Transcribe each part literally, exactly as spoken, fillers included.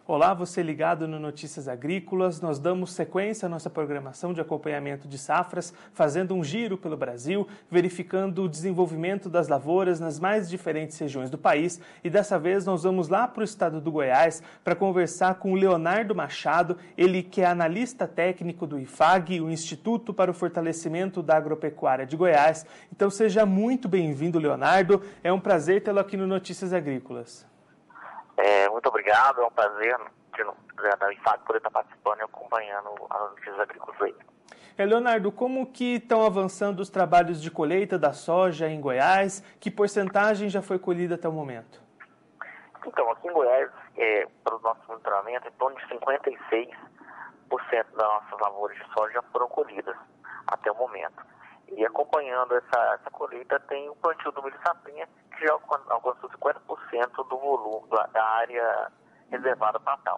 Olá, você ligado no Notícias Agrícolas. Nós damos sequência à nossa programação de acompanhamento de safras, fazendo um giro pelo Brasil, verificando o desenvolvimento das lavouras nas mais diferentes regiões do país. E dessa vez nós vamos lá para o estado do Goiás para conversar com o Leonardo Machado, ele que é analista técnico do IFAG, o Instituto para o Fortalecimento da Agropecuária de Goiás. Então seja muito bem-vindo, Leonardo. É um prazer tê-lo aqui no Notícias Agrícolas. É, muito obrigado, é um prazer da IFAG poder estar participando e acompanhando as notícias agrícolas aí. É, Leonardo, como que estão avançando os trabalhos de colheita da soja em Goiás? Que porcentagem já foi colhida até o momento? Então, aqui em Goiás, é, para o nosso monitoramento, em torno de cinquenta e seis por cento das nossas lavouras de soja já foram colhidas até o momento. E acompanhando essa, essa colheita tem o plantio do milho safrinha, que já alcançou cinquenta por cento do volume da área reservada para tal.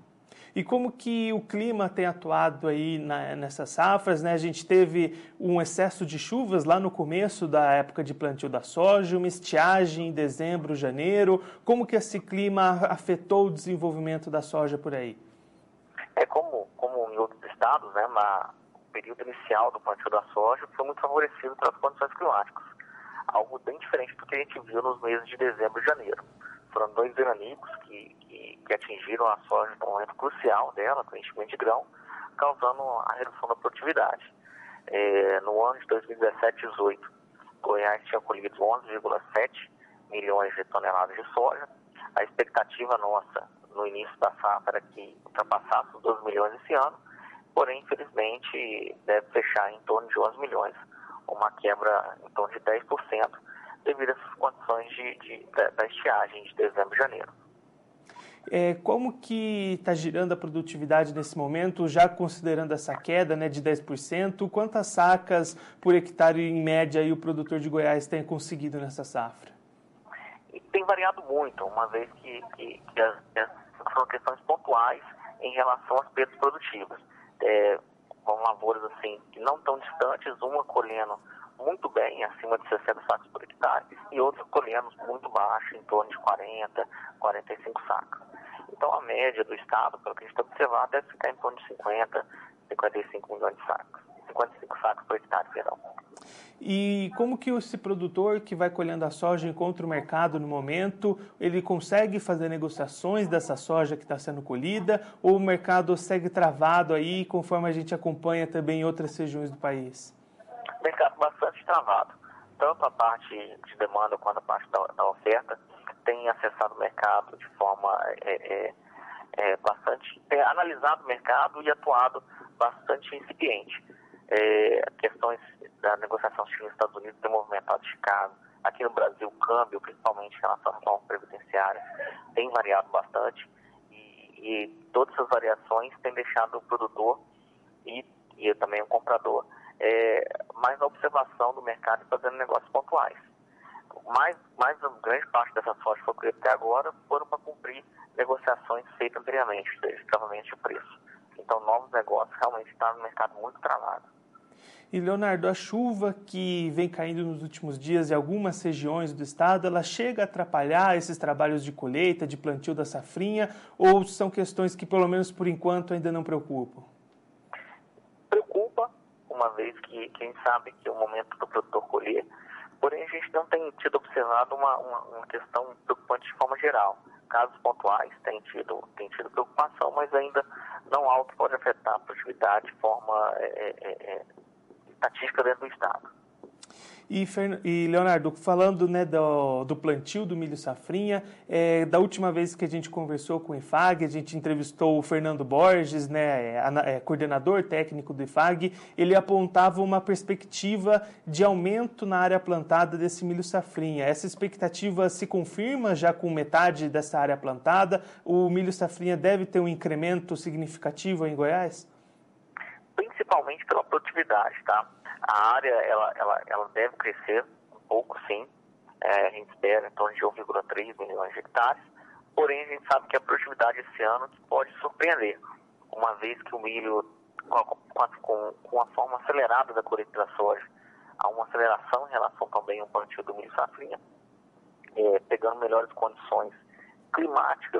E como que o clima tem atuado aí na, nessas safras, né? A gente teve um excesso de chuvas lá no começo da época de plantio da soja, uma estiagem em dezembro, janeiro. Como que esse clima afetou o desenvolvimento da soja por aí? É como, como em outros estados, né? Na, o período inicial do plantio da soja foi muito favorecido pelas condições climáticas. Algo bem diferente do que a gente viu nos meses de dezembro e janeiro. Foram dois veranicos que, que, que atingiram a soja no momento crucial dela, com enchimento de grão, causando a redução da produtividade. É, no ano de dois mil e dezessete e dois mil e dezoito, Goiás tinha colhido onze vírgula sete milhões de toneladas de soja. A expectativa nossa no início da safra era que ultrapassasse os doze milhões esse ano, porém, infelizmente, deve fechar em torno de onze milhões, uma quebra em torno de dez por cento, devido a essas condições de, de, da, da estiagem de dezembro e janeiro. É, como que está girando a produtividade nesse momento, já considerando essa queda, né, de dez por cento? Quantas sacas por hectare, em média, aí, o produtor de Goiás tem conseguido nessa safra? E tem variado muito, uma vez que, que, que as, as, são questões pontuais em relação às perdas produtivas. É, com lavouras assim, que não tão distantes, uma colhendo muito bem, acima de sessenta sacos por hectare, e outras colhendo muito baixo, em torno de quarenta, quarenta e cinco sacos. Então, a média do estado, pelo que a gente está observando, deve ficar em torno de cinquenta, cinquenta e cinco milhões de sacos. cinquenta e cinco sacos por hectare, perdão. E como que esse produtor que vai colhendo a soja encontra o mercado no momento? Ele consegue fazer negociações dessa soja que está sendo colhida? Ou o mercado segue travado aí, conforme a gente acompanha também em outras regiões do país? Mercado bastante travado. Tanto a parte de demanda quanto a parte da, da oferta tem acessado o mercado de forma é, é, é, bastante... tem analisado o mercado e atuado bastante incipiente. É, questões da negociação China e Estados Unidos têm movimentado Chicago. Aqui no Brasil, o câmbio, principalmente em relação à reforma previdenciária, tem variado bastante. E, e todas essas variações têm deixado o produtor e, e também o comprador É, mais na observação do mercado e fazendo negócios pontuais. Mais, mais a grande parte dessas soja que foi até agora foram para cumprir negociações feitas anteriormente, de travamento de preço. Então, novos negócios realmente estão no mercado muito travado. E, Leonardo, a chuva que vem caindo nos últimos dias em algumas regiões do estado, ela chega a atrapalhar esses trabalhos de colheita, de plantio da safrinha, ou são questões que, pelo menos por enquanto, ainda não preocupam? Uma vez que, que a gente sabe que é o momento do produtor colher, porém a gente não tem tido observado uma, uma, uma questão preocupante de forma geral. Casos pontuais têm tido, têm tido preocupação, mas ainda não algo que pode afetar a produtividade de forma é, é, é, estatística dentro do estado. E, e Leonardo, falando, né, do, do plantio do milho safrinha, é, da última vez que a gente conversou com o IFAG, a gente entrevistou o Fernando Borges, né, é, é, coordenador técnico do IFAG, ele apontava uma perspectiva de aumento na área plantada desse milho safrinha. Essa expectativa se confirma já com metade dessa área plantada? O milho safrinha deve ter um incremento significativo em Goiás? Principalmente pela produtividade, tá? A área, ela, ela, ela deve crescer um pouco, sim. É, a gente espera em torno de um vírgula três milhões de hectares. Porém, a gente sabe que a produtividade esse ano pode surpreender, uma vez que o milho, com, com, com a forma acelerada da colheita da soja, há uma aceleração em relação também ao plantio do milho safrinha, é, pegando melhores condições climáticas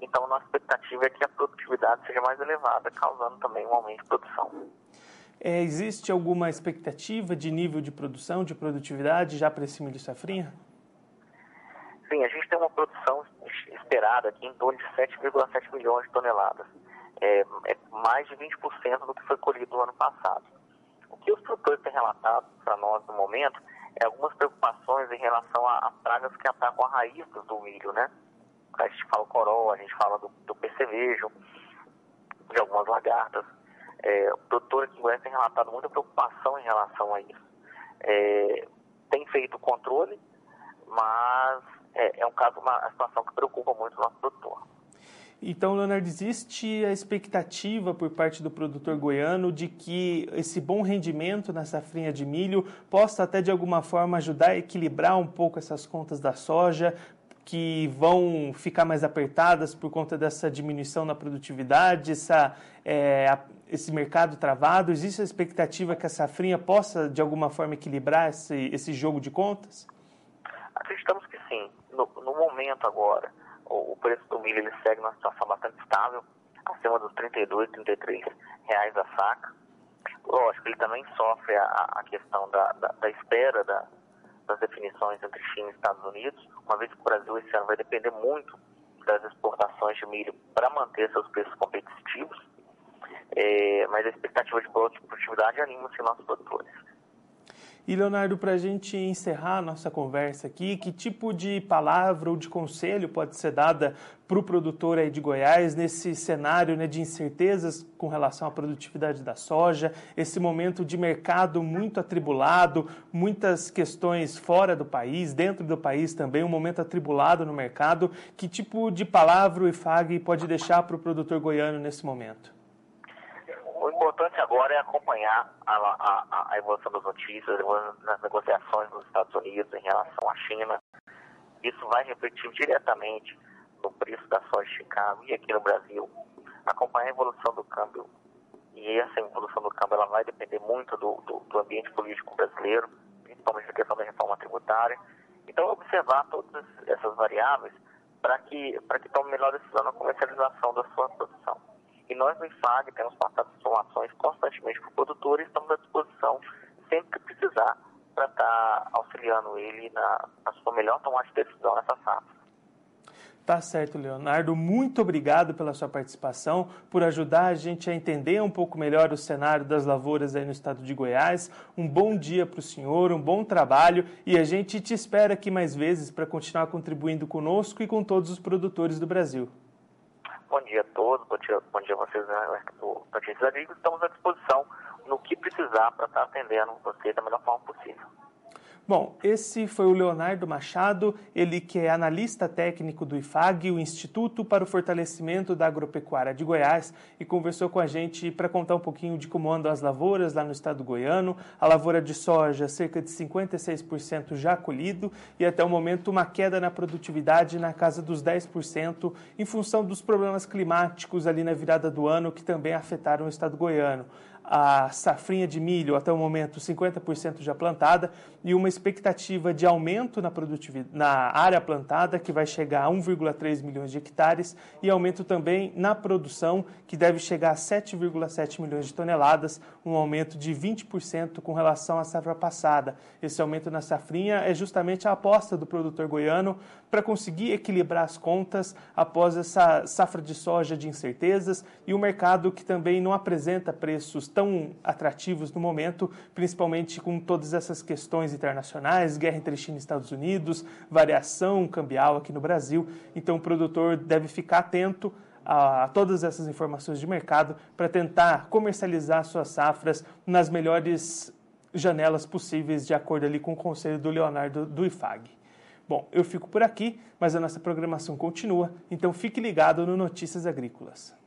Então, a nossa expectativa é que a produtividade seja mais elevada, causando também um aumento de produção. É, existe alguma expectativa de nível de produção, de produtividade já para esse milho safrinha? Sim, a gente tem uma produção esperada aqui em torno de sete vírgula sete milhões de toneladas. É, é mais de vinte por cento do que foi colhido no ano passado. O que os produtores têm relatado para nós no momento é algumas preocupações em relação a, a pragas que atacam a raiz do milho, né? A gente fala coroa, a gente fala do, do percevejo, de algumas lagartas. É, o produtor aqui em Goiás tem relatado muita preocupação em relação a isso. É, tem feito controle, mas é, é um caso, uma situação que preocupa muito o nosso produtor. Então, Leonardo, existe a expectativa por parte do produtor goiano de que esse bom rendimento na safrinha de milho possa até de alguma forma ajudar a equilibrar um pouco essas contas da soja, que vão ficar mais apertadas por conta dessa diminuição na produtividade, essa, é, esse mercado travado? Existe a expectativa que a safrinha possa de alguma forma equilibrar esse, esse jogo de contas? Acreditamos que sim. No, no momento agora, o preço do milho ele segue numa situação bastante estável, acima dos trinta e dois, trinta e três reais a saca. Lógico, ele também sofre a, a questão da, da, da espera da, das definições entre China e Estados Unidos, uma vez que o Brasil esse ano vai depender muito das exportações de milho para manter seus preços competitivos, é, mas a expectativa de produtividade anima os nossos produtores. E, Leonardo, para a gente encerrar a nossa conversa aqui, que tipo de palavra ou de conselho pode ser dada para o produtor aí de Goiás nesse cenário, né, de incertezas com relação à produtividade da soja, esse momento de mercado muito atribulado, muitas questões fora do país, dentro do país também, um momento atribulado no mercado. Que tipo de palavra o I F A G pode deixar para o produtor goiano nesse momento? O importante agora é acompanhar a, a, a evolução das notícias, nas negociações nos Estados Unidos em relação à China. Isso vai refletir diretamente no preço da soja de Chicago e aqui no Brasil. Acompanhar a evolução do câmbio. E essa evolução do câmbio ela vai depender muito do, do, do ambiente político brasileiro, principalmente da questão da reforma tributária. Então, observar todas essas variáveis para que, para que tome melhor decisão na comercialização da sua produção. E nós, no I F A G, temos passado informações constantemente para o produtor e estamos à disposição, sempre que precisar, para estar auxiliando ele na, na sua melhor tomada de decisão nessa safra. Tá certo, Leonardo. Muito obrigado pela sua participação, por ajudar a gente a entender um pouco melhor o cenário das lavouras aí no estado de Goiás. Um bom dia para o senhor, um bom trabalho, e a gente te espera aqui mais vezes para continuar contribuindo conosco e com todos os produtores do Brasil. Bom dia a todos, bom dia, bom dia a vocês do Notícias Agrícolas. Estamos à disposição no que precisar para estar atendendo você da melhor forma possível. Bom, esse foi o Leonardo Machado, ele que é analista técnico do I F A G, o Instituto para o Fortalecimento da Agropecuária de Goiás, e conversou com a gente para contar um pouquinho de como andam as lavouras lá no estado goiano. A lavoura de soja, cerca de cinquenta e seis por cento já colhido, e até o momento uma queda na produtividade na casa dos dez por cento, em função dos problemas climáticos ali na virada do ano, que também afetaram o estado goiano. A safrinha de milho, até o momento, cinquenta por cento já plantada, e uma expectativa de aumento na produtividade, na área plantada, que vai chegar a um vírgula três milhões de hectares, e aumento também na produção, que deve chegar a sete vírgula sete milhões de toneladas, um aumento de vinte por cento com relação à safra passada. Esse aumento na safrinha é justamente a aposta do produtor goiano para conseguir equilibrar as contas após essa safra de soja de incertezas e o mercado que também não apresenta preços tão atrativos no momento, principalmente com todas essas questões internacionais, guerra entre China e Estados Unidos, variação cambial aqui no Brasil. Então o produtor deve ficar atento a todas essas informações de mercado para tentar comercializar suas safras nas melhores janelas possíveis, de acordo ali com o conselho do Leonardo do I F A G. Bom, eu fico por aqui, mas a nossa programação continua, então fique ligado no Notícias Agrícolas.